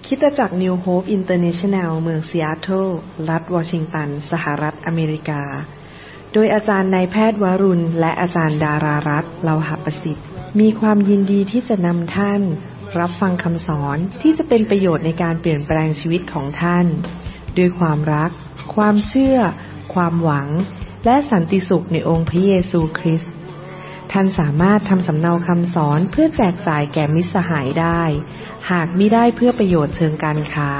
คริสตจักร New Hope International เมืองซีแอตเทิลรัฐวอชิงตันสหรัฐอเมริกาโดยอาจารย์นายแพทย์วรุณและอาจารย์ดารารัตน์เลาหประสิทธิ์มีความยินดีที่จะนำท่านรับฟังคำสอนที่จะเป็นประโยชน์ในการเปลี่ยนแปลงชีวิตของท่านด้วยความรักความเชื่อความหวังและสันติสุขในองค์พระเยซูคริสต์ท่านสามารถทำสำเนาคำสอนเพื่อแจกจ่ายแก่มิตรสหายได้หากมิได้เพื่อประโยชน์เชิงการค้า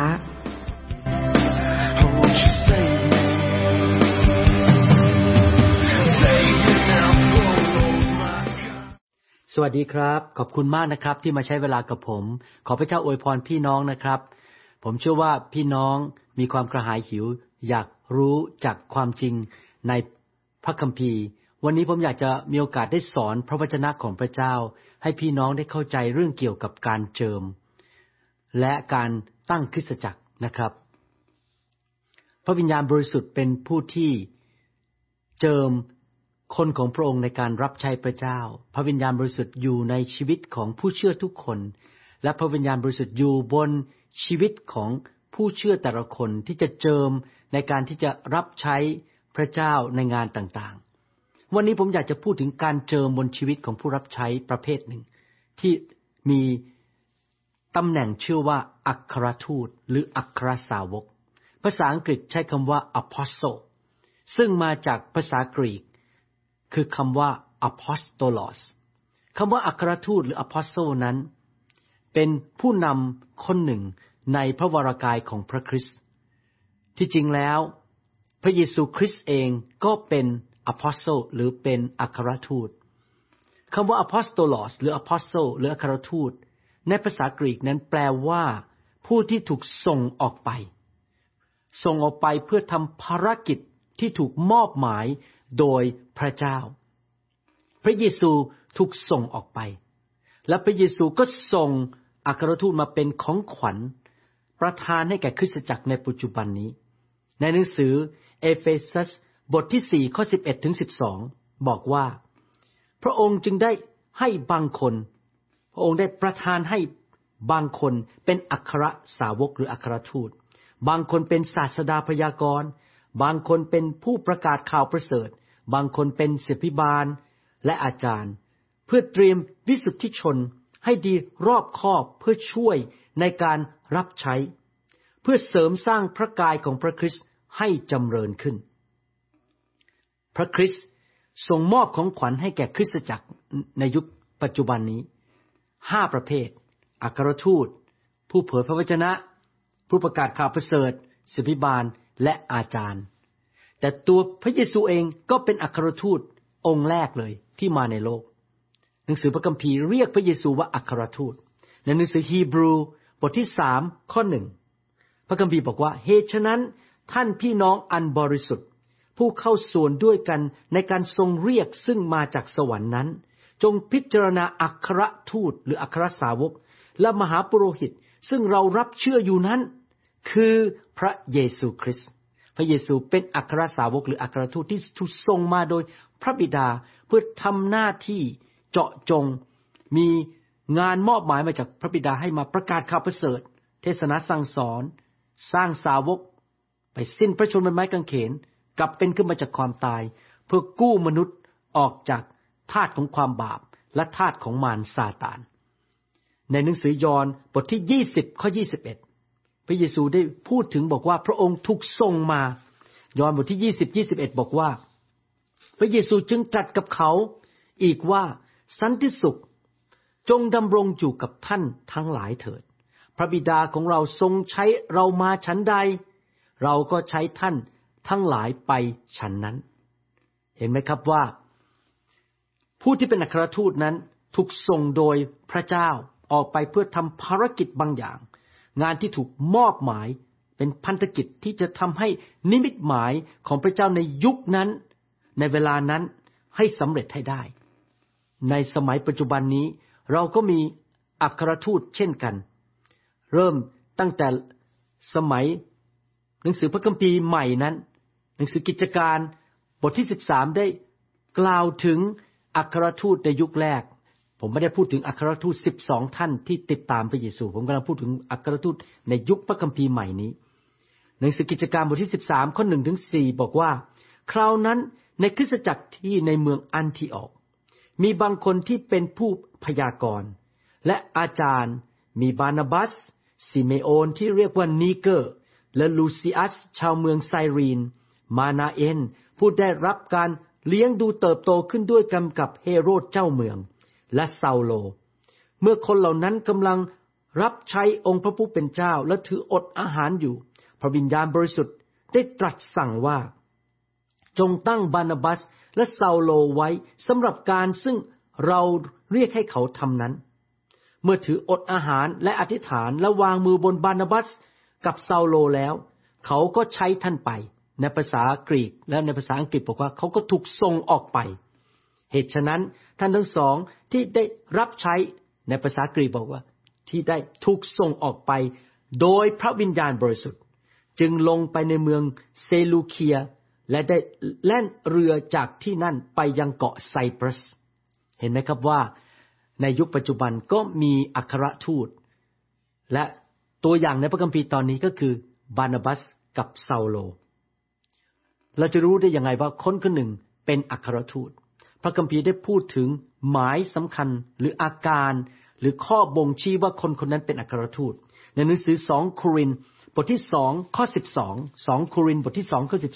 สวัสดีครับขอบคุณมากนะครับที่มาใช้เวลากับผมขอพระเจ้าอวยพรพี่น้องนะครับผมเชื่อว่าพี่น้องมีความกระหายหิวอยากรู้จักความจริงในพระคัมภีร์วันนี้ผมอยากจะมีโอกาสได้สอนพระวจนะของพระเจ้าให้พี่น้องได้เข้าใจเรื่องเกี่ยวกับการเจิมและการตั้งคริสตจักรนะครับพระวิญญาณบริสุทธิ์เป็นผู้ที่เจิมคนของพระองค์ในการรับใช้พระเจ้าพระวิญญาณบริสุทธิ์อยู่ในชีวิตของผู้เชื่อทุกคนและพระวิญญาณบริสุทธิ์อยู่บนชีวิตของผู้เชื่อแต่ละคนที่จะเจิมในการที่จะรับใช้พระเจ้าในงานต่างๆวันนี้ผมอยากจะพูดถึงการเจิมบนชีวิตของผู้รับใช้ประเภทหนึ่งที่มีตำแหน่งชื่อว่าอัครทูตหรืออัครสาวกภาษาอังกฤษใช้คำว่า apostle ซึ่งมาจากภาษากรีกคือคำว่า apostolos คำว่าอัครทูตหรือ apostle นั้นเป็นผู้นำคนหนึ่งในพระวรากายของพระคริสต์ที่จริงแล้วพระเยซูคริสต์เองก็เป็น apostle หรือเป็นอัครทูตคำว่า apostolos หรือ apostle หรืออัครทูตในภาษากรีกนั้นแปลว่าผู้ที่ถูกส่งออกไปเพื่อทำภารกิจที่ถูกมอบหมายโดยพระเจ้าพระเยซูถูกส่งออกไปและพระเยซูก็ส่งอัครทูตมาเป็นของขวัญประทานให้แก่คริสตจักรในปัจจุบันนี้ในหนังสือเอเฟซัสบทที่4ข้อ11ถึง12บอกว่าพระองค์จึงได้ให้บางคนพระองค์ได้ประทานให้บางคนเป็นอัครสาวกหรืออัครทูตบางคนเป็นศาสดาพยากรณ์บางคนเป็นผู้ประกาศข่าวประเสริฐบางคนเป็นศิษยาภิบาลและอาจารย์เพื่อเตรียมวิสุทธิชนให้ดีรอบคอบเพื่อช่วยในการรับใช้เพื่อเสริมสร้างพระกายของพระคริสต์ให้จำเริญขึ้นพระคริสต์ทรงมอบของขวัญให้แก่คริสตจักรในยุคปัจจุบันนี้5ประเภทอัครทูตผู้เผยพระวจนะผู้ประกาศข่าวประเสริฐศิษยาภิบาลและอาจารย์แต่ตัวพระเยซูเองก็เป็นอัครทูตองค์แรกเลยที่มาในโลกหนังสือพระคัมภีร์เรียกพระเยซูว่าอัครทูตในหนังสือฮีบรูบทที่3ข้อ1พระคัมภีร์บอกว่าเหตุฉะนั้นท่านพี่น้องอันบริสุทธิ์ผู้เข้าส่วนด้วยกันในการทรงเรียกซึ่งมาจากสวรรค์นั้นจงพิจารณาอัครทูตหรืออัครสาวกและมหาปุโรหิตซึ่งเรารับเชื่ออยู่นั้นคือพระเยซูคริสต์พระเยซูเป็นอัครสาวกหรืออัครทูตที่ถูกส่งมาโดยพระบิดาเพื่อทำหน้าที่เจาะจงมีงานมอบหมายมาจากพระบิดาให้มาประกาศข่าวประเสริฐเทศนาสั่งสอนสร้างสาวกไปสิ้นพระชนม์บนไม้กางเขนกลับเป็นขึ้นมาจากความตายเพื่อกู้มนุษย์ออกจากทาสของความบาปและทาสของมารซาตานในหนังสือยอห์นบทที่20ข้อ21พระเยซูได้พูดถึงบอกว่าพระองค์ถูกส่งมายอห์นบทที่20:21บอกว่าพระเยซูจึงตรัสกับเขาอีกว่าสันติสุขจงดำรงอยู่กับท่านทั้งหลายเถิดพระบิดาของเราทรงใช้เรามาฉันใดเราก็ใช้ท่านทั้งหลายไปฉันนั้นเห็นไหมครับว่าผู้ที่เป็นอัครทูตนั้นถูกส่งโดยพระเจ้าออกไปเพื่อทำภารกิจบางอย่างงานที่ถูกมอบหมายเป็นพันธกิจที่จะทำให้นิมิตหมายของพระเจ้าในยุคนั้นในเวลานั้นให้สำเร็จให้ได้ในสมัยปัจจุบันนี้เราก็มีอัครทูตเช่นกันเริ่มตั้งแต่สมัยหนังสือพระคัมภีร์ใหม่นั้นหนังสือกิจการบทที่13ได้กล่าวถึงอัครทูตในยุคแรกผมไม่ได้พูดถึงอัครทูต12ท่านที่ติดตามพระเยซูผมกำลังพูดถึงอัครทูตในยุคพระคัมภีร์ใหม่นี้หนังสือกิจการบทที่13ข้อ1ถึง4บอกว่าคราวนั้นในคริสตจักรที่ในเมืองอันทิออกมีบางคนที่เป็นผู้พยากรณ์และอาจารย์มีบานาบัสซิเมโอนที่เรียกว่านีเกอร์และลูซิอัสชาวเมืองไซรีนมานาเอนผู้ได้รับการเลี้ยงดูเติบโตขึ้นด้วยกันกับเฮโรดเจ้าเมืองและซาโลเมื่อคนเหล่านั้นกำลังรับใช้องค์พระผู้เป็นเจ้าและถืออดอาหารอยู่พระวิญญาณบริสุทธิ์ได้ตรัสสั่งว่าจงตั้งบานาบัสและซาโลไว้สำหรับการซึ่งเราเรียกให้เขาทำนั้นเมื่อถืออดอาหารและอธิษฐานและวางมือบนบานาบัสกับซาโลแล้วเขาก็ใช้ท่านไปในภาษากรีกและในภาษาอังกฤษบอกว่าเขาก็ถูกส่งออกไปเหตุฉะนั้นท่านทั้งสองที่ได้รับใช้ในภาษากรีกบอกว่าที่ได้ถูกส่งออกไปโดยพระวิญญาณบริสุทธิ์จึงลงไปในเมืองเซลูเคียและได้แล่นเรือจากที่นั่นไปยังเกาะไซปรัสเห็นไหมครับว่าในยุคปัจจุบันก็มีอัครทูตและตัวอย่างในพระคัมภีร์ตอนนี้ก็คือบานาบัสกับซาโลเราจะรู้ได้ยังไงว่าคนคนหนึ่งเป็นอัครทูตพระคัมภีร์ได้พูดถึงหมายสำคัญหรืออาการหรือข้อบ่งชี้ว่าคนคนนั้นเป็นอัครทูตในหนังสือ2โครินธ์บทที่2ข้อ12 2โครินธ์บทที่2ข้อ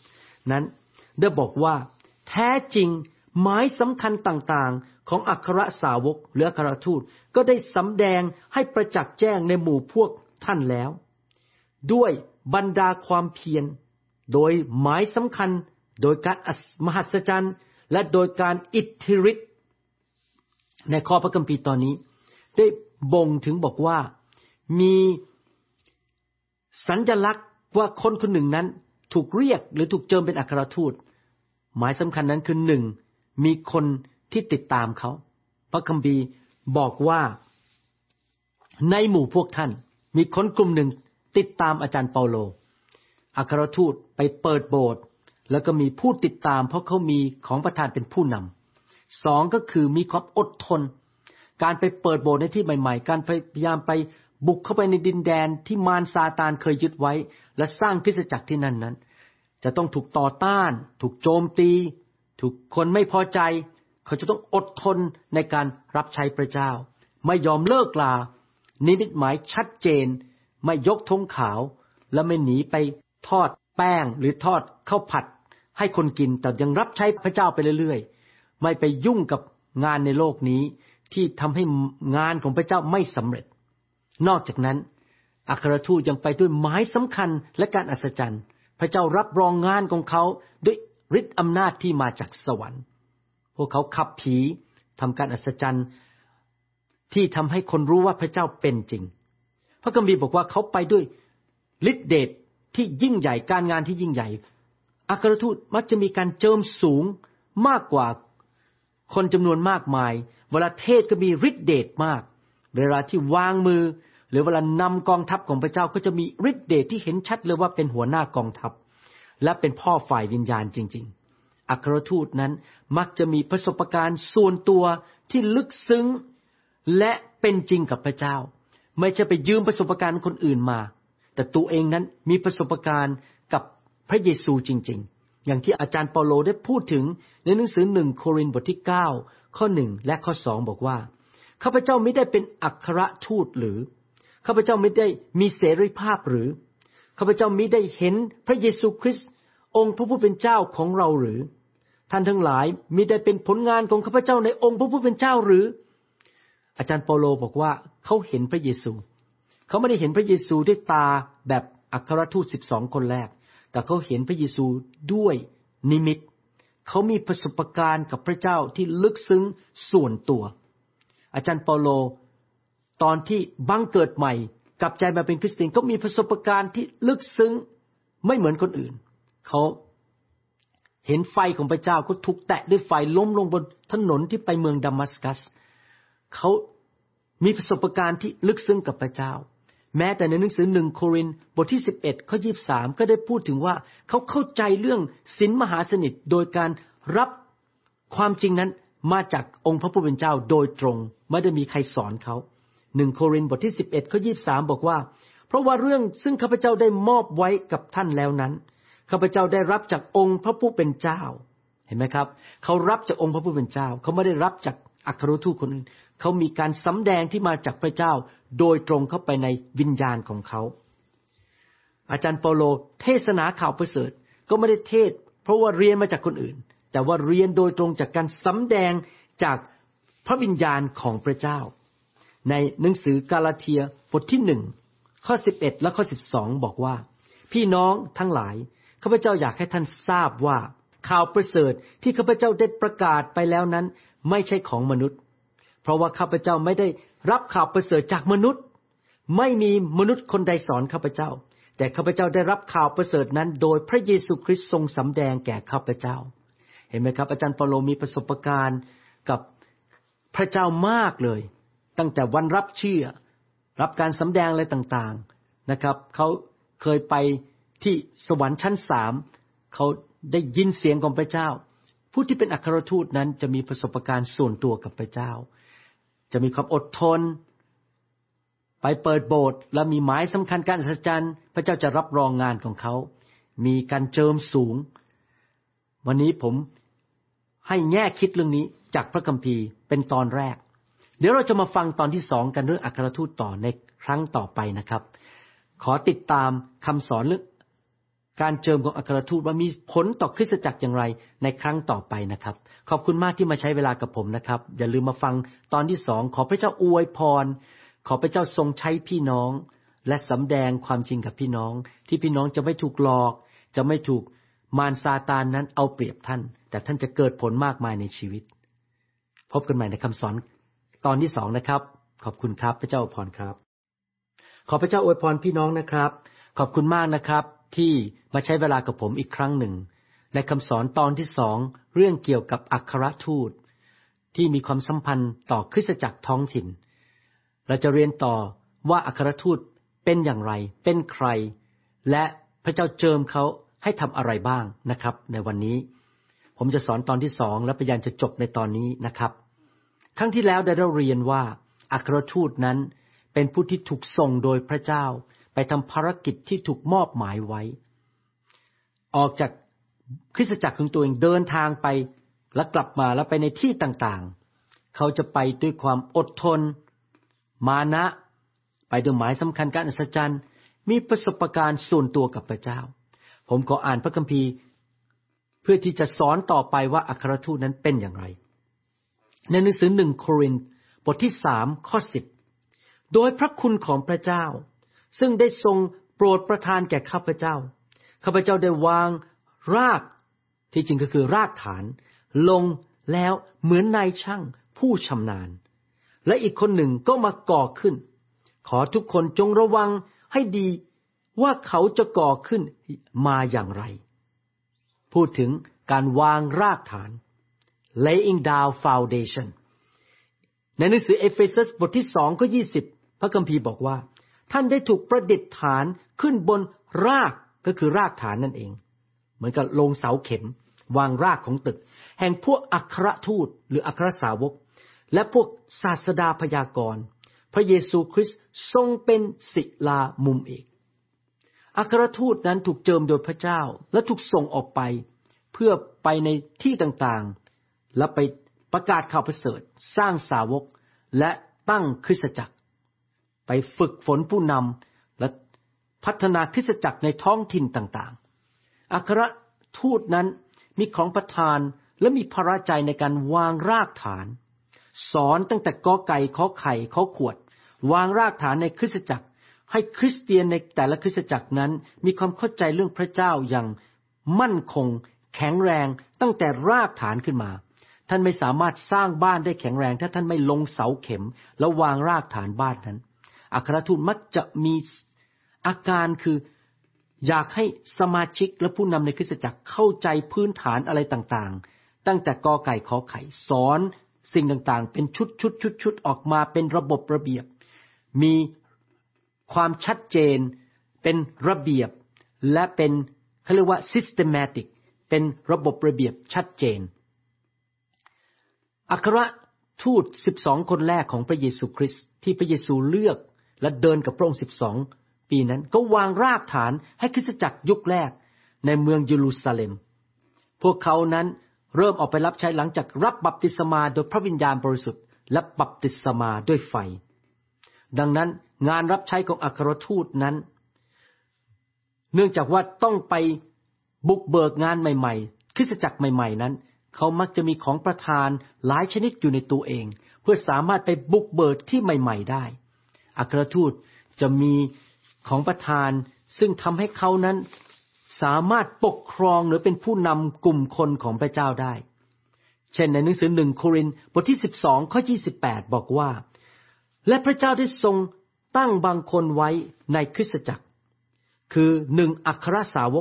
12นั้นได้บอกว่าแท้จริงหมายสำคัญต่างๆของอัครสาวกหรืออัครทูตก็ได้สำแดงให้ประจักษ์แจ้งในหมู่พวกท่านแล้วด้วยบรรดาความเพียรโดยหมายสำคัญโดยการมหัศจรรย์และโดยการอิทธิฤทธิ์ในข้อพระคัมภีร์ตอนนี้ได้บ่งถึงบอกว่ามีสัญลักษณ์ว่าคนคนหนึ่งนั้นถูกเรียกหรือถูกเจิมเป็นอัครทูตหมายสำคัญนั้นคือ1มีคนที่ติดตามเขาพระคัมภีร์บอกว่าในหมู่พวกท่านมีคนกลุ่มหนึ่งติดตามอาจารย์เปาโลอัครทูตไปเปิดโบสถ์แล้วก็มีผู้ติดตามเพราะเขามีของประทานเป็นผู้นำ2ก็คือมีความอดทนการไปเปิดโบสถ์ในที่ใหม่ๆการพยายามไปบุกเข้าไปในดินแดนที่มารซาตานเคยยึดไว้และสร้างคริสตจักรที่นั่นนั้นจะต้องถูกต่อต้านถูกโจมตีถูกคนไม่พอใจเขาจะต้องอดทนในการรับใช้พระเจ้าไม่ยอมเลิกลานิมิตหมายชัดเจนไม่ยกธงขาวและไม่หนีไปทอดแป้งหรือทอดข้าวผัดให้คนกินแต่ยังรับใช้พระเจ้าไปเรื่อยๆไม่ไปยุ่งกับงานในโลกนี้ที่ทำให้งานของพระเจ้าไม่สำเร็จนอกจากนั้นอัครทูตยังไปด้วยหมายสำคัญและการอัศจรรย์พระเจ้ารับรองงานของเขาด้วยฤทธิ์อำนาจที่มาจากสวรรค์พวกเขาขับผีทำการอัศจรรย์ที่ทำให้คนรู้ว่าพระเจ้าเป็นจริงพระคัมภีร์บอกว่าเขาไปด้วยฤทธิเดชที่ยิ่งใหญ่การงานที่ยิ่งใหญ่อัครทูตมักจะมีการเจิมสูงมากกว่าคนจำนวนมากมายเวลาเทศก็มีฤทธิเดชมากเวลาที่วางมือหรือเวลานำกองทัพของพระเจ้าก็จะมีฤทธิเดชที่เห็นชัดเลยว่าเป็นหัวหน้ากองทัพและเป็นพ่อฝ่ายวิญญาณจริงๆอัครทูตนั้นมักจะมีประสบการณ์ส่วนตัวที่ลึกซึ้งและเป็นจริงกับพระเจ้าไม่ใช่ไปยืมประสบการณ์คนอื่นมาแต่ตัวเองนั้นมีประสบการณ์กับพระเยซูจริงๆอย่างที่อาจารย์เปาโลได้พูดถึงในหนังสือ1โครินธ์บทที่9ข้อ1และข้อ2บอกว่าข้าพเจ้าไม่ได้เป็นอัครทูตหรือข้าพเจ้าไม่ได้มีเสรีภาพหรือข้าพเจ้ามิได้เห็นพระเยซูคริสต์องค์พระผู้เป็นเจ้าของเราหรือท่านทั้งหลายมิได้เป็นผลงานของข้าพเจ้าในองค์พระผู้เป็นเจ้าหรืออาจารย์เปาโลบอกว่าเขาเห็นพระเยซูเขาไม่ได้เห็นพระเยซูด้วยตาแบบอัครทูต12คนแรกแต่เขาเห็นพระเยซูด้วยนิมิตเขามีประสบการณ์กับพระเจ้าที่ลึกซึ้งส่วนตัวอาจารย์เปาโลตอนที่บังเกิดใหม่กลับใจมาเป็นคริสเตียนก็มีประสบการณ์ที่ลึกซึ้งไม่เหมือนคนอื่นเขาเห็นไฟของพระเจ้าก็ถูกแตะด้วยไฟล้มลงบนถนนที่ไปเมืองดามัสกัสเขามีประสบการณ์ที่ลึกซึ้งกับพระเจ้าแม้แต่ในหนังสือ1โครินธ์บทที่11ข้อ23ก็ได้พูดถึงว่าเขาเข้าใจเรื่องศีลมหาสนิทโดยการรับความจริงนั้นมาจากองค์พระผู้เป็นเจ้าโดยตรงไม่ได้มีใครสอนเขา1โครินธ์บทที่11ข้อ23บอกว่าเพราะว่าเรื่องซึ่งข้าพเจ้าได้มอบไว้กับท่านแล้วนั้นข้าพเจ้าได้รับจากองค์พระผู้เป็นเจ้าเห็นไหมครับเขารับจากองค์พระผู้เป็นเจ้าเขาไม่ได้รับจากอัครทูตคนอื่นเขามีการสำแดงที่มาจากพระเจ้าโดยตรงเข้าไปในวิญญาณของเขาอาจารย์เปาโลเทศนาข่าวประเสริฐก็ไม่ได้เทศเพราะว่าเรียนมาจากคนอื่นแต่ว่าเรียนโดยตรงจากการสำแดงจากพระวิญญาณของพระเจ้าในหนังสือกาลาเทียบทที่1ข้อ11และข้อ12บอกว่าพี่น้องทั้งหลายข้าพเจ้าอยากให้ท่านทราบว่าข่าวประเสริฐที่ข้าพเจ้าได้ประกาศไปแล้วนั้นไม่ใช่ของมนุษย์เพราะว่าข้าพเจ้าไม่ได้รับข่าวประเสริฐจากมนุษย์ไม่มีมนุษย์คนใดสอนข้าพเจ้าแต่ข้าพเจ้าได้รับข่าวประเสริฐนั้นโดยพระเยซูคริสต์ทรงสำแดงแก่ข้าพเจ้าเห็นไหมครับอาจารย์เปาโลมีประสบการณ์กับพระเจ้ามากเลยตั้งแต่วันรับเชื่อรับการสำแดงอะไรต่างๆนะครับเขาเคยไปที่สวรรค์ชั้น3เขาได้ยินเสียงของพระเจ้าผู้ที่เป็นอัครทูตนั้นจะมีประสบการณ์ส่วนตัวกับพระเจ้าจะมีความอดทนไปเปิดโบสถ์และมีหมายสำคัญการอัศจรรย์พระเจ้าจะรับรองงานของเขามีการเจิมสูงวันนี้ผมให้แง่คิดเรื่องนี้จากพระคัมภีร์เป็นตอนแรกเดี๋ยวเราจะมาฟังตอนที่2กันเรื่องอัครทูตต่อในครั้งต่อไปนะครับขอติดตามคำสอนเรื่องการเจิมของอัครทูตว่ามีผลต่อคริสตจักรอย่างไรในครั้งต่อไปนะครับขอบคุณมากที่มาใช้เวลากับผมนะครับอย่าลืมมาฟังตอนที่2ขอพระเจ้าอวยพรขอพระเจ้าทรงใช้พี่น้องและสำแดงความจริงกับพี่น้องที่พี่น้องจะไม่ถูกหลอกจะไม่ถูกมารซาตานนั้นเอาเปรียบท่านแต่ท่านจะเกิดผลมากมายในชีวิตพบกันใหม่ในคำสอนตอนที่2นะครับขอบคุณครับพระเจ้าอวยพรครับขอพระเจ้าอวยพรพี่น้องนะครับขอบคุณมากนะครับที่มาใช้เวลากับผมอีกครั้งหนึ่งในคำสอนตอนที่2เรื่องเกี่ยวกับอัครทูตที่มีความสัมพันธ์ต่อคริสตจักรท้องถิ่นเราจะเรียนต่อว่าอัครทูตเป็นอย่างไรเป็นใครและพระเจ้าเจิมเขาให้ทำอะไรบ้างนะครับในวันนี้ผมจะสอนตอนที่2และพยายามจะจบในตอนนี้นะครับครั้งที่แล้วได้เรียนว่าอัครทูตนั้นเป็นผู้ที่ถูกส่งโดยพระเจ้าไปทำภารกิจที่ถูกมอบหมายไว้ออกจากคริสตจักรของตัวเองเดินทางไปและกลับมาแล้วไปในที่ต่างๆเขาจะไปด้วยความอดทนมานะไปด้วยหมายสำคัญการอัศจรรย์มีประสบการณ์ส่วนตัวกับพระเจ้าผมขออ่านพระคัมภีร์เพื่อที่จะสอนต่อไปว่าอัครทูตนั้นเป็นอย่างไรในหนังสือ1โครินธ์บทที่3ข้อ10โดยพระคุณของพระเจ้าซึ่งได้ทรงโปรดประทานแก่ข้าพเจ้าข้าพเจ้าได้วางรากที่จริงก็คือรากฐานลงแล้วเหมือนนายช่างผู้ชำนาญและอีกคนหนึ่งก็มาก่อขึ้นขอทุกคนจงระวังให้ดีว่าเขาจะก่อขึ้นมาอย่างไรพูดถึงการวางรากฐาน laying down foundation ในหนังสือเอเฟซัสบทที่2ข้อ20พระคัมภีร์บอกว่าท่านได้ถูกประดิษฐานขึ้นบนรากก็คือรากฐานนั่นเองเหมือนกับลงเสาเข็มวางรากของตึกแห่งพวกอัครทูตหรืออัครสาวกและพวกศาสดาพยากรณ์พระเยซูคริสต์ทรงเป็นศิลามุมเอกอัครทูตนั้นถูกเจิมโดยพระเจ้าและถูกส่งออกไปเพื่อไปในที่ต่างๆและไปประกาศข่าวประเสริฐสร้างสาวกและตั้งคริสตจักรไปฝึกฝนผู้นำและพัฒนาคริสตจักรในท้องถิ่นต่างๆอัครทูตนั้นมีของประทานและมีภาระใจในการวางรากฐานสอนตั้งแต่กอไก่ขอไข่ขอขวดวางรากฐานในคริสตจักรให้คริสเตียนในแต่ละคริสตจักรนั้นมีความเข้าใจเรื่องพระเจ้าอย่างมั่นคงแข็งแรงตั้งแต่รากฐานขึ้นมาท่านไม่สามารถสร้างบ้านได้แข็งแรงถ้าท่านไม่ลงเสาเข็มแล้ววางรากฐานบ้านนั้นอัครทูตมักจะมีอาการคืออยากให้สมาชิกและผู้นำในคริสตจักรเข้าใจพื้นฐานอะไรต่างๆตั้งแต่กอไก่ขอไข่สอนสิ่งต่างๆเป็นชุดๆออกมาเป็นระบบระเบียบมีความชัดเจนเป็นระเบียบและเป็นเขาเรียกว่า systematic เป็นระบบระเบียบชัดเจนอัครทูต12คนแรกของพระเยซูคริสต์ที่พระเยซูเลือกและเดินกับพระองค์12ปีนั้นก็วางรากฐานให้คริสตจักรยุคแรกในเมืองเยรูซาเล็มพวกเขานั้นเริ่มออกไปรับใช้หลังจากรับบัพติศมาโดยพระวิญญาณบริสุทธิ์และบัพติศมาด้วยไฟดังนั้นงานรับใช้ของอัครทูตนั้นเนื่องจากว่าต้องไปบุกเบิกงานใหม่ๆคริสตจักรใหม่ๆนั้นเขามักจะมีของประทานหลายชนิดอยู่ในตัวเองเพื่อสามารถไปบุกเบิกที่ใหม่ๆได้อัครทูตจะมีของประทานซึ่งทำให้เขานั้นสามารถปกครองหรือเป็นผู้นำกลุ่มคนของพระเจ้าได้เช่นในหนังสือ1โครินธ์บทที่12ข้อ28บอกว่าและพระเจ้าได้ทรงตั้งบางคนไว้ในคริสตจักรคือ1อัครสาวก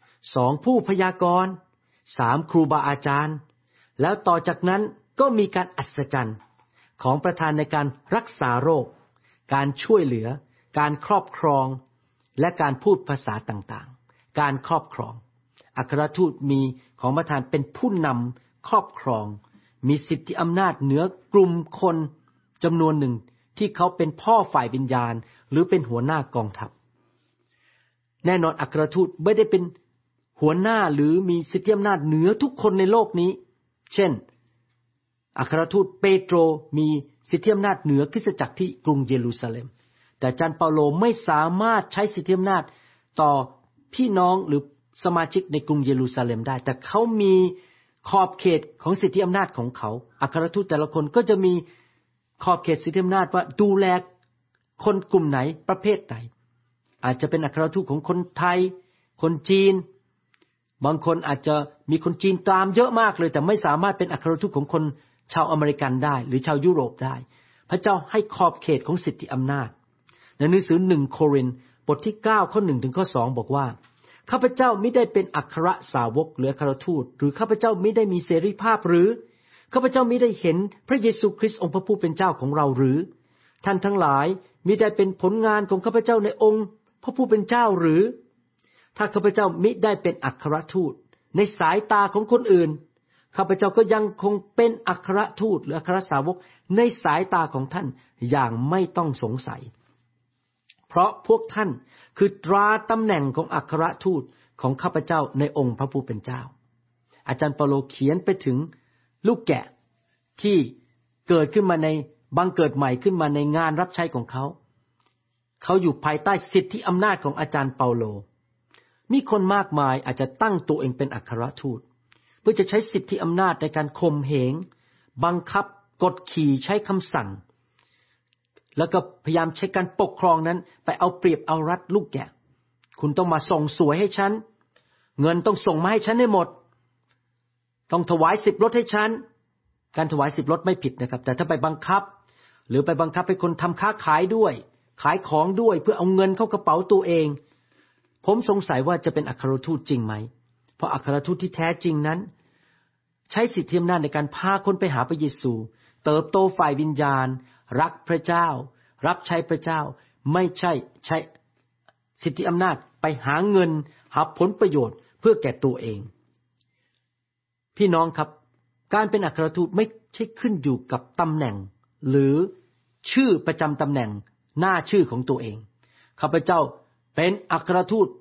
2ผู้พยากรณ์3ครูบาอาจารย์แล้วต่อจากนั้นก็มีการอัศจรรย์ของประทานในการรักษาโรคการช่วยเหลือการครอบครองและการพูดภาษาต่างๆการครอบครองอัครทูตมีของประทานเป็นผู้นำครอบครองมีสิทธิอำนาจเหนือกลุ่มคนจำนวนหนึ่งที่เขาเป็นพ่อฝ่ายวิญญาณหรือเป็นหัวหน้ากองทัพแน่นอนอัครทูตไม่ได้เป็นหัวหน้าหรือมีสิทธิอำนาจเหนือทุกคนในโลกนี้เช่นอัครทูตเปโตรมีสิทธิอำนาจเหนือคริสตจักรที่กรุงเยรูซาเล็มแต่อาจารย์เปาโลไม่สามารถใช้สิทธิอำนาจต่อพี่น้องหรือสมาชิกในกรุงเยรูซาเล็มได้แต่เขามีขอบเขตของสิทธิอำนาจของเขาอัครทูตแต่ละคนก็จะมีขอบเขตสิทธิอำนาจว่าดูแลคนกลุ่มไหนประเภทไหนอาจจะเป็นอัครทูตของคนไทยคนจีนบางคนอาจจะมีคนจีนตามเยอะมากเลยแต่ไม่สามารถเป็นอัครทูตของคนชาวอเมริกันได้หรือชาวยุโรปได้พระเจ้าให้ขอบเขตของสิทธิอำนาจในหนังสือ1โครินธ์บทที่9ข้อ1ถึงข้อ2บอกว่าข้าพเจ้าไม่ได้เป็นอัครสาวกหรืออัครทูตหรือข้าพเจ้าไม่ได้มีเสรีภาพหรือข้าพเจ้าไม่ได้เห็นพระเยซูคริสต์องค์พระผู้เป็นเจ้าของเราหรือท่านทั้งหลายมิได้เป็นผลงานของข้าพเจ้าในองค์พระผู้เป็นเจ้าหรือถ้าข้าพเจ้ามิได้เป็นอัครทูตในสายตาของคนอื่นข้าพเจ้าก็ยังคงเป็นอัครทูตหรืออัครสาวกในสายตาของท่านอย่างไม่ต้องสงสัยเพราะพวกท่านคือตราตำแหน่งของอัครทูตของข้าพเจ้าในองค์พระผู้เป็นเจ้าอาจารย์เปาโลเขียนไปถึงลูกแกะที่เกิดขึ้นมาในบังเกิดใหม่ขึ้นมาในงานรับใช้ของเขาอยู่ภายใต้สิทธิอำนาจของอาจารย์เปาโลมีคนมากมายอาจจะตั้งตัวเองเป็นอัครทูตเพื่อจะใช้สิทธิอำนาจในการข่มเหงบังคับกดขี่ใช้คำสั่งแล้วก็พยายามใช้การปกครองนั้นไปเอาเปรียบเอารัดลูกแกะคุณต้องมาส่งสวยให้ฉันเงินต้องส่งมาให้ฉันให้หมดต้องถวาย10รถให้ฉันการถวาย10รถไม่ผิดนะครับแต่ถ้าไปบังคับหรือไปบังคับให้คนทำค้าขายด้วยขายของด้วยเพื่อเอาเงินเข้ากระเป๋าตัวเองผมสงสัยว่าจะเป็นอัครทูตจริงไหมเพราะอัครทูตที่แท้จริงนั้นใช้สิทธิอำนาจในการพาคนไปหาพระเยซูเติบโตฝ่ายวิญญาณรักพระเจ้ารับใช้พระเจ้าไม่ใช่ใช้สิทธิอำนาจไปหาเงินหาผลประโยชน์เพื่อแก่ตัวเองพี่น้องครับการเป็นอัครทูตไม่ใช่ขึ้นอยู่กับตำแหน่งหรือชื่อประจำตำแหน่งหน้าชื่อของตัวเองข้าพเจ้าเป็นอัครทูต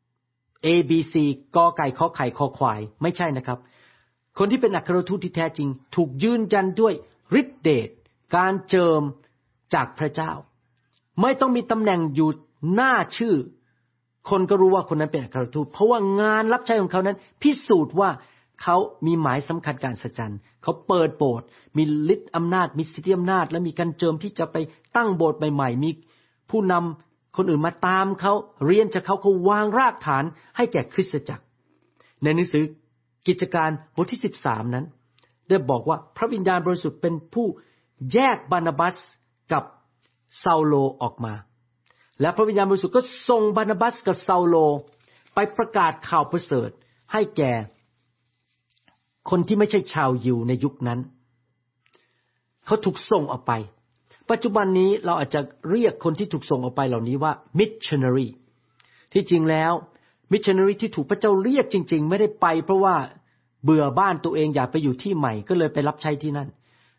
ABC กอไก่ขอไข่คอควายไม่ใช่นะครับคนที่เป็นอัครทูตที่แท้จริงถูกยืนยันด้วยฤทธิเดชการเจิมจากพระเจ้าไม่ต้องมีตำแหน่งอยู่หน้าชื่อคนก็รู้ว่าคนนั้นเป็นอัครทูตเพราะว่างานรับใช้ของเขานั้นพิสูจน์ว่าเขามีหมายสำคัญการอัศจรรย์เขาเปิดโบสถ์มีฤทธิ์อำนาจมีสิทธิอำนาจและมีการเจิมที่จะไปตั้งโบสถ์ใหม่ๆมีผู้นำคนอื่นมาตามเขาเรียนจากเขาวางรากฐานให้แก่คริสตจักรในหนังสือกิจการบทที่13นั้นได้บอกว่าพระวิญญาณบริสุทธิ์เป็นผู้แยกบานาบัสกับซาโลออกมาและพระวิญญาณบริสุทธิ์ก็ส่งบานาบัสกับซาโลไปประกาศข่าวประเสริฐให้แก่คนที่ไม่ใช่ชาวยิวในยุคนั้นเขาถูกส่งออกไปปัจจุบันนี้เราอาจจะเรียกคนที่ถูกส่งออกไปเหล่านี้ว่า missionary ที่จริงแล้ว missionary ที่ถูกพระเจ้าเรียกจริงๆไม่ได้ไปเพราะว่าเบื่อบ้านตัวเองอยากไปอยู่ที่ใหม่ก็เลยไปรับใช้ที่นั่น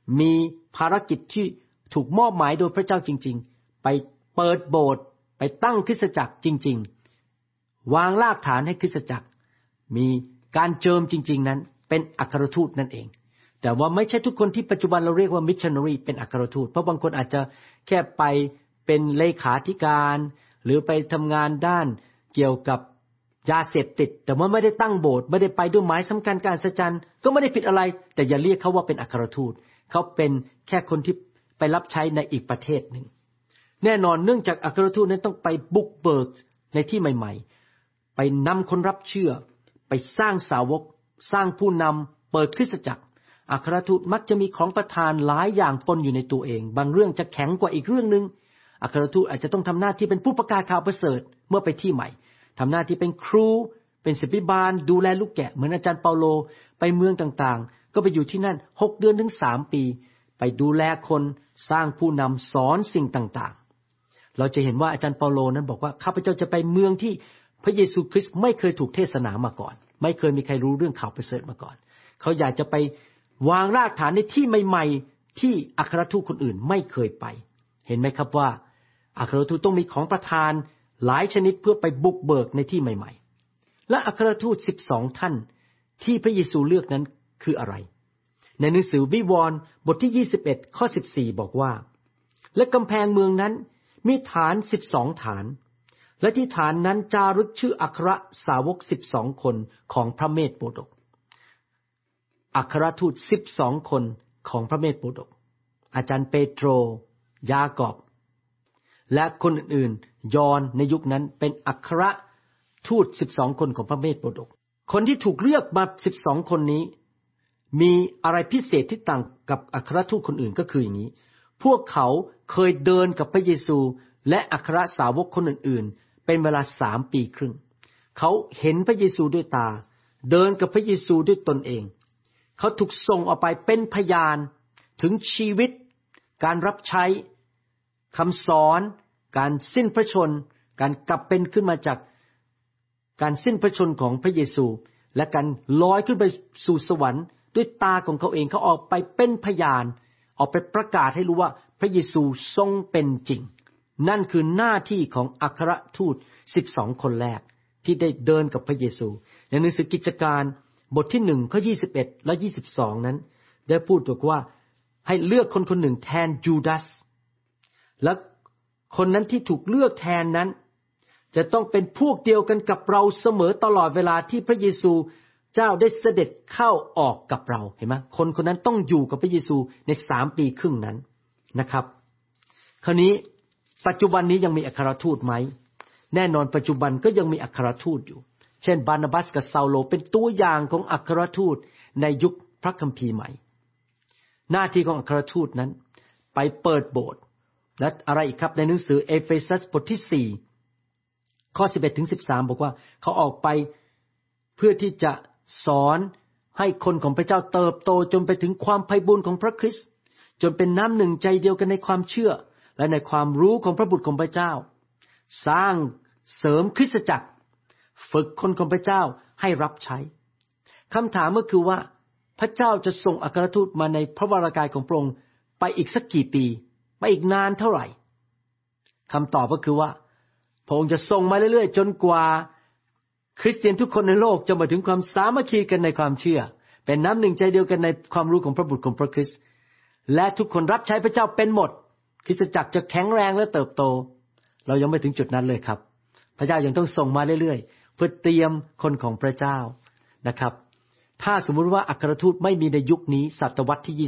มีภารกิจที่ถูกมอบหมายโดยพระเจ้าจริงๆไปเปิดโบสถ์ไปตั้งคริสตจักรจริงๆวางรากฐานให้คริสตจักรมีการเจิมจริงๆนั้นเป็นอัครทูตนั่นเองแต่ว่าไม่ใช่ทุกคนที่ปัจจุบันเราเรียกว่ามิชชันนารีเป็นอัครทูตเพราะบางคนอาจจะแค่ไปเป็นเลขาธิการหรือไปทำงานด้านเกี่ยวกับยาเสพติดแต่ว่าไม่ได้ตั้งโบสถ์ไม่ได้ไปด้วยหมายสำคัญการอัศจรรย์ก็ไม่ได้ผิดอะไรแต่อย่าเรียกเขาว่าเป็นอัครทูตเขาเป็นแค่คนที่ไปรับใช้ในอีกประเทศหนึ่งแน่นอนเนื่องจากอัครทูตนั้นต้องไปบุกเบิกในที่ใหม่ๆไปนำคนรับเชื่อไปสร้างสาวกสร้างผู้นำเปิดคริสตจักรอัครทูตมักจะมีของประทานหลายอย่างปนอยู่ในตัวเองบางเรื่องจะแข็งกว่าอีกเรื่องนึงอัครทูตอาจจะต้องทำหน้าที่เป็นผู้ประกาศข่าวประเสริฐเมื่อไปที่ใหม่ทำหน้าที่เป็นครูเป็นศิษย์บาลดูแลลูกแกะเหมือนอาจารย์เปาโลไปเมืองต่างๆก็ไปอยู่ที่นั่น6 เดือนถึง3 ปีไปดูแลคนสร้างผู้นำสอนสิ่งต่างๆเราจะเห็นว่าอาจารย์เปาโลนั้นบอกว่าข้าพเจ้าจะไปเมืองที่พระเยซูคริสต์ไม่เคยถูกเทศนามาก่อนไม่เคยมีใครรู้เรื่องข่าวประเสริฐมาก่อนเขาอยากจะไปวางรากฐานในที่ใหม่ๆที่อัครทูตคนอื่นไม่เคยไปเห็นไหมครับว่าอัครทูตต้องมีของประทานหลายชนิดเพื่อไปบุกเบิกในที่ใหม่ๆและอัครทูต12ท่านที่พระเยซูเลือกนั้นคืออะไรในหนังสือวิวรณ์บทที่21ข้อ14บอกว่าและกำแพงเมืองนั้นมีฐาน12ฐานและที่ฐานนั้นจารึกชื่ออัครสาวก12คนของพระเมธโปดกอัครทูต12คนของพระเมธโปดกอาจารย์เปโตรยากอบและคนอื่นๆยอห์นในยุคนั้นเป็นอัครทูต12คนของพระเมธโปดกคนที่ถูกเลือกมา12คนนี้มีอะไรพิเศษที่ต่างกับอัครทูตคนอื่นก็คืออย่างนี้พวกเขาเคยเดินกับพระเยซูและอัครสาวกคนอื่นๆเป็นเวลา3 ปีครึ่งเขาเห็นพระเยซูด้วยตาเดินกับพระเยซูด้วยตนเองเขาถูกส่งออกไปเป็นพยานถึงชีวิตการรับใช้คำสอนการสิ้นพระชนม์การกลับเป็นขึ้นมาจากการสิ้นพระชนม์ของพระเยซูและการลอยขึ้นไปสู่สวรรค์ด้วยตาของเขาเองเขาออกไปเป็นพยานออกไปประกาศให้รู้ว่าพระเยซูทรงเป็นจริงนั่นคือหน้าที่ของอัครทูต12คนแรกที่ได้เดินกับพระเยซูในหนังสือกิจการบทที่1ข้อ21และ22นั้นได้พูดบอกว่าให้เลือกคนคนหนึ่งแทนยูดาสและคนนั้นที่ถูกเลือกแทนนั้นจะต้องเป็นพวกเดียวกันกับเราเสมอตลอดเวลาที่พระเยซูเจ้าได้เสด็จเข้าออกกับเราเห็นไหมคนคนนั้นต้องอยู่กับพระเยซูใน3 ปีครึ่งนั้นนะครับคราวนี้ปัจจุบันนี้ยังมีอัครทูตไหมแน่นอนปัจจุบันก็ยังมีอัครทูตอยู่เช่นบานาบัสกับซาโลเป็นตัวอย่างของอัครทูตในยุคพระคัมภีร์ใหม่หน้าที่ของอัครทูตนั้นไปเปิดโบสถ์และอะไรอีกครับในหนังสือเอเฟซัสบทที่4ข้อ11ถึง13บอกว่าเขาออกไปเพื่อที่จะสอนให้คนของพระเจ้าเติบโตจนไปถึงความไพบูลย์ของพระคริสต์จนเป็นน้ำหนึ่งใจเดียวกันในความเชื่อและในความรู้ของพระบุตรของพระเจ้าสร้างเสริมคริสตจักรฝึกคนของพระเจ้าให้รับใช้คำถามก็คือว่าพระเจ้าจะส่งอัครทูตมาในพระวรากายของพระองค์ไปอีกสักกี่ปีไปอีกนานเท่าไหร่คำตอบก็คือว่าพระองค์จะส่งมาเรื่อยๆจนกว่าคริสเตียนทุกคนในโลกจะมาถึงความสามัคคีกันในความเชื่อเป็นน้ำหนึ่งใจเดียวกันในความรู้ของพระบุตรของพระคริสต์และทุกคนรับใช้พระเจ้าเป็นหมดคริสตจักรจะแข็งแรงและเติบโตเรายังไม่ถึงจุดนั้นเลยครับพระเจ้ายังต้องส่งมาเรื่อยๆเพื่อเตรียมคนของพระเจ้านะครับถ้าสมมุติว่าอัครทูตไม่มีในยุคนี้ศตวรรษที่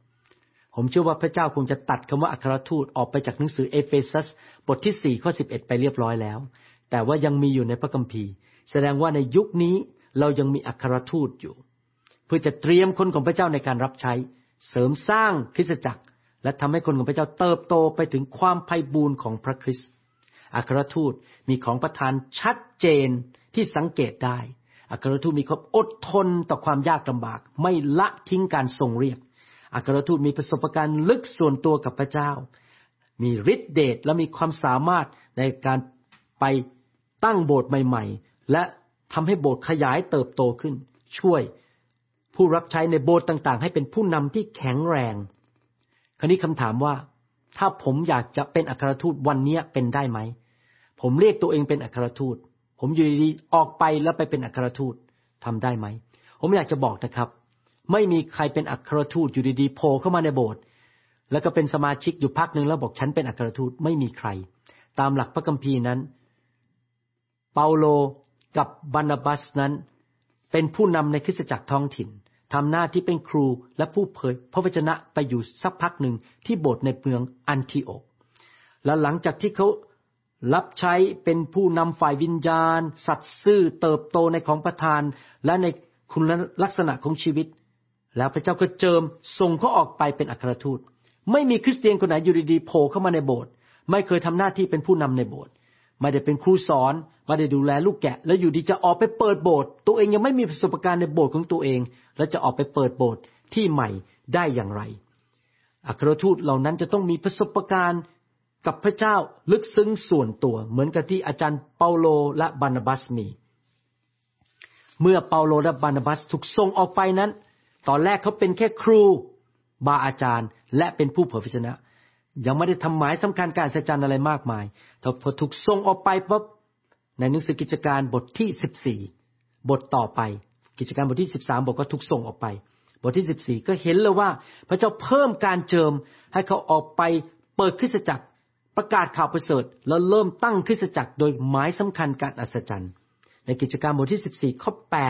21ผมเชื่อว่าพระเจ้าคงจะตัดคำว่าอัครทูตออกไปจากหนังสือเอเฟซัสบทที่4ข้อ11ไปเรียบร้อยแล้วแต่ว่ายังมีอยู่ในพระคัมภีร์แสดงว่าในยุคนี้เรายังมีอัครทูตอยู่เพื่อจะเตรียมคนของพระเจ้าในการรับใช้เสริมสร้างคริสตจักรและทำให้คนของพระเจ้าเติบโตไปถึงความไพบูลย์ของพระคริสต์อัครทูตมีของประทานชัดเจนที่สังเกตได้อัครทูตมีความอดทนต่อความยากลำบากไม่ละทิ้งการทรงเรียกอัครทูตมีประสบการณ์ลึกส่วนตัวกับพระเจ้ามีฤทธิ์เดชและมีความสามารถในการไปตั้งโบสถ์ใหม่ๆและทำให้โบสถ์ขยายเติบโตขึ้นช่วยผู้รับใช้ในโบสถ์ต่างๆให้เป็นผู้นำที่แข็งแรงคราวนี้คำถามว่าถ้าผมอยากจะเป็นอัครทูตวันนี้เป็นได้ไหมผมเรียกตัวเองเป็นอัครทูตผมอยู่ดีๆออกไปแล้วไปเป็นอัครทูตทำได้ไหมผมอยากจะบอกนะครับไม่มีใครเป็นอัครทูตอยู่ดีๆโผล่เข้ามาในโบสถ์แล้วก็เป็นสมาชิกอยู่พักนึงแล้วบอกฉันเป็นอัครทูตไม่มีใครตามหลักพระคัมภีร์นั้นเปาโลกับบานาบัสนั้นเป็นผู้นำในคริสตจักรท้องถิ่นทำหน้าที่เป็นครูและผู้เผยพระวจนะไปอยู่สักพักหนึ่งที่โบสถ์ในเมืองอันทิโอกและหลังจากที่เขารับใช้เป็นผู้นำฝ่ายวิญญาณสัตย์ซื่อเติบโตในของประทานและในคุณลักษณะของชีวิตแล้วพระเจ้าก็เจิมส่งเขาออกไปเป็นอัครทูตไม่มีคริสเตียนคนไหนอยู่ดีๆโผล่เข้ามาในโบสถ์ไม่เคยทำหน้าที่เป็นผู้นำในโบสถ์ไม่ได้เป็นครูสอนไม่ได้ดูแลลูกแกะแล้วอยู่ดีจะออกไปเปิดโบสถ์ตัวเองยังไม่มีประสบการณ์ในโบสถ์ของตัวเองแล้วจะออกไปเปิดโบสถ์ที่ใหม่ได้อย่างไรอัครทูตเหล่านั้นจะต้องมีประสบการณ์กับพระเจ้าลึกซึ้งส่วนตัวเหมือนกับที่อาจารย์เปาโลและบานาบัสมีเมื่อเปาโลและบานาบัสถูกส่งออกไปนั้นตอนแรกเขาเป็นแค่ครูบาอาจารย์และเป็นผู้เผยพระวจนะยังไม่ได้ทำหมายสำคัญการอัศจรรย์อะไรมากมายแต่พอถูกส่งออกไปปั๊บในหนังสือกิจการบทที่14บทต่อไปกิจการบทที่13บอกว่าถูกส่งออกไปบทที่14ก็เห็นเลยว่าพระเจ้าเพิ่มการเจิมให้เขาออกไปเปิดคริสตจักรประกาศข่าวประเสริฐแล้วเริ่มตั้งคริสตจักรโดยหมายสำคัญการอัศจรรย์ในกิจการบทที่14ข้อ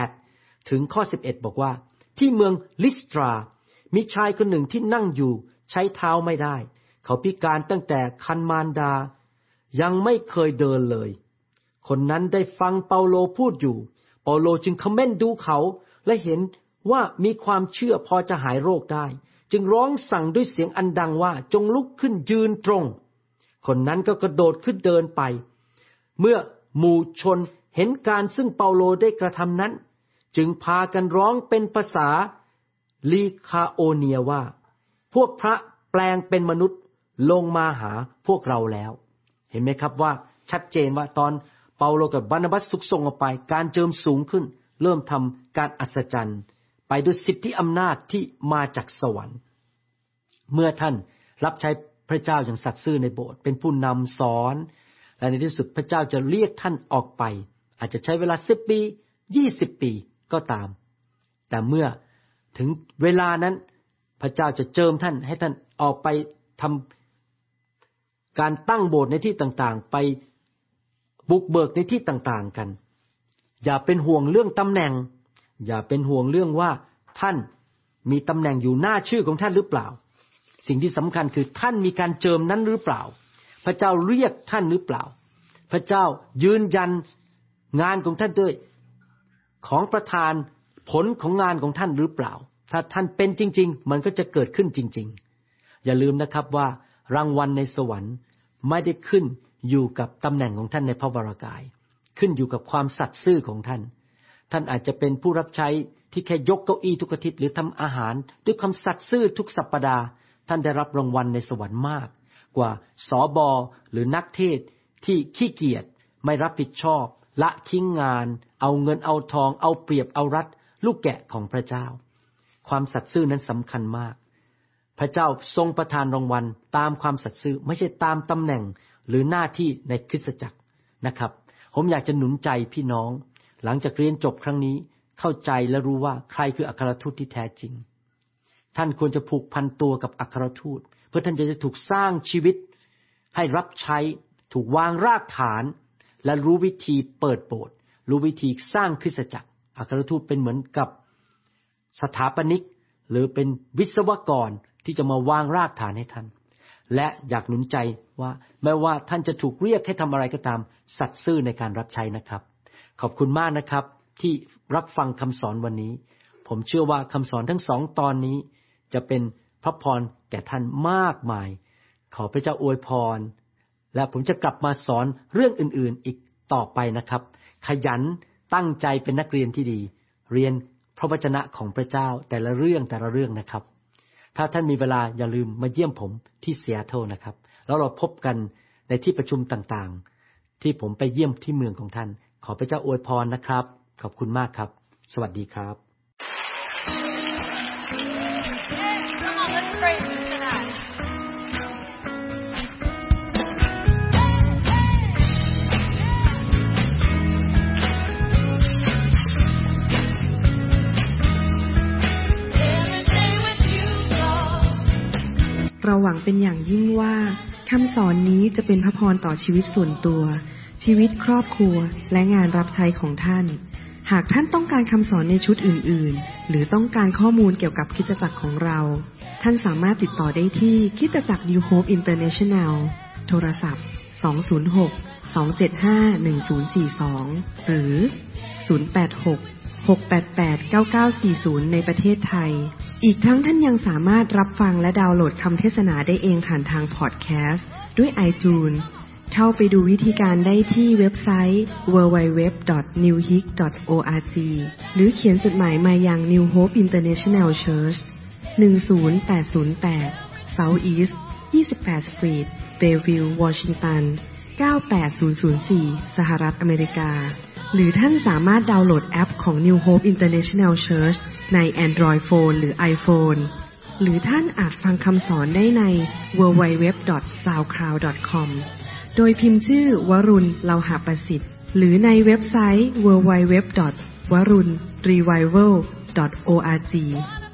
8ถึงข้อ11บอกว่าที่เมืองลิสตรามีชายคนหนึ่งที่นั่งอยู่ใช้เท้าไม่ได้เขาพิการตั้งแต่ครรภ์มารดายังไม่เคยเดินเลยคนนั้นได้ฟังเปาโลพูดอยู่เปาโลจึงคอมเมนต์ดูเขาและเห็นว่ามีความเชื่อพอจะหายโรคได้จึงร้องสั่งด้วยเสียงอันดังว่าจงลุกขึ้นยืนตรงคนนั้นก็กระโดดขึ้นเดินไปเมื่อหมู่ชนเห็นการซึ่งเปาโลได้กระทำนั้นจึงพากันร้องเป็นภาษาลีคาโอเนียว่าพวกพระแปลงเป็นมนุษย์ลงมาหาพวกเราแล้วเห็นไหมครับว่าชัดเจนว่าตอนเปาโลกับบานาบัสถูกส่งออกไปการเจิมสูงขึ้นเริ่มทำการอัศจรรย์ไปด้วยสิทธิอำนาจที่มาจากสวรรค์เมื่อท่านรับใช้พระเจ้าอย่างสัตย์ซื่อในโบสถ์เป็นผู้นำสอนและในที่สุดพระเจ้าจะเรียกท่านออกไปอาจจะใช้เวลา10 ปี20 ปีก็ตามแต่เมื่อถึงเวลานั้นพระเจ้าจะเจิมท่านให้ท่านออกไปทำการตั้งโบสถ์ในที่ต่างๆไปบุกเบิกในที่ต่างๆกันอย่าเป็นห่วงเรื่องตำแหน่งอย่าเป็นห่วงเรื่องว่าท่านมีตำแหน่งอยู่หน้าชื่อของท่านหรือเปล่าสิ่งที่สำคัญคือท่านมีการเจิมนั้นหรือเปล่าพระเจ้าเรียกท่านหรือเปล่าพระเจ้ายืนยันงานของท่านด้วยของประทานผลของงานของท่านหรือเปล่าถ้าท่านเป็นจริงๆมันก็จะเกิดขึ้นจริงๆอย่าลืมนะครับว่ารางวัลในสวรรค์ไม่ได้ขึ้นอยู่กับตำแหน่งของท่านในพระวรากายขึ้นอยู่กับความสัตย์ซื่อของท่านท่านอาจจะเป็นผู้รับใช้ที่แค่ยกเก้าอี้ทุกอาทิตย์หรือทำอาหารด้วยความสัตย์ซื่อทุกสัปดาห์ท่านได้รับรางวัลในสวรรค์มากกว่าสบหรือนักเทศที่ขี้เกียจไม่รับผิดชอบละทิ้งงานเอาเงินเอาทองเอาเปรียบเอารัดลูกแกะของพระเจ้าความสัตย์ซื่อนั้นสำคัญมากพระเจ้าทรงประทานรางวัลตามความสัตย์ซื่อไม่ใช่ตามตำแหน่งหรือหน้าที่ในคริสตจักรนะครับผมอยากจะหนุนใจพี่น้องหลังจากเรียนจบครั้งนี้เข้าใจและรู้ว่าใครคืออัครทูตที่แท้จริงท่านควรจะผูกพันตัวกับอัครทูตเพื่อท่านจะถูกสร้างชีวิตให้รับใช้ถูกวางรากฐานและรู้วิธีเปิดโบสถ์รู้วิธีสร้างคริสตจักรอัครทูตเป็นเหมือนกับสถาปนิกหรือเป็นวิศวกรที่จะมาวางรากฐานให้ท่านและอยากหนุนใจว่าแม้ว่าท่านจะถูกเรียกให้ทำอะไรก็ตามสัตย์ซื่อในการรับใช้นะครับขอบคุณมากนะครับที่รับฟังคำสอนวันนี้ผมเชื่อว่าคำสอนทั้ง2 ตอนนี้จะเป็นพระพรแก่ท่านมากมายขอพระเจ้าอวยพรและผมจะกลับมาสอนเรื่องอื่นๆอีกต่อไปนะครับขยันตั้งใจเป็นนักเรียนที่ดีเรียนพระวจนะของพระเจ้าแต่ละเรื่องนะครับถ้าท่านมีเวลาอย่าลืมมาเยี่ยมผมที่ซีแอตเทิลนะครับแล้วเราพบกันในที่ประชุมต่างๆที่ผมไปเยี่ยมที่เมืองของท่านขอพระเจ้าอวยพรนะครับขอบคุณมากครับสวัสดีครับ Come on, let's praise him tonight. หวังเป็นอย่างยิ่งว่าคำสอนนี้จะเป็นพระพรต่อชีวิตส่วนตัวชีวิตครอบครัวและงานรับใช้ของท่านหากท่านต้องการคำสอนในชุดอื่นๆหรือต้องการข้อมูลเกี่ยวกับคริสตจักรของเราท่านสามารถติดต่อได้ที่คริสตจักร New Hope International โทรศัพท์206-275-1042หรือ086-688-9940ในประเทศไทยอีกทั้งท่านยังสามารถรับฟังและดาวน์โหลดคำเทศนาได้เองผ่านทางพอดแคสต์ด้วย iTunes เข้าไปดูวิธีการได้ที่เว็บไซต์ www.newhope.org หรือเขียนจดหมายมายัง New Hope International Church 10808 South East 28 Street Bellevue Washington 98004 สหรัฐอเมริกาหรือท่านสามารถดาวน์โหลดแอปของ New Hope International Church ใน Android Phone หรือ iPhone หรือท่านอาจฟังคำสอนได้ใน www.soundcloud.com โดยพิมพ์ชื่อวรุณ เลาหะประสิทธิ์หรือในเว็บไซต์ www.warunrevival.org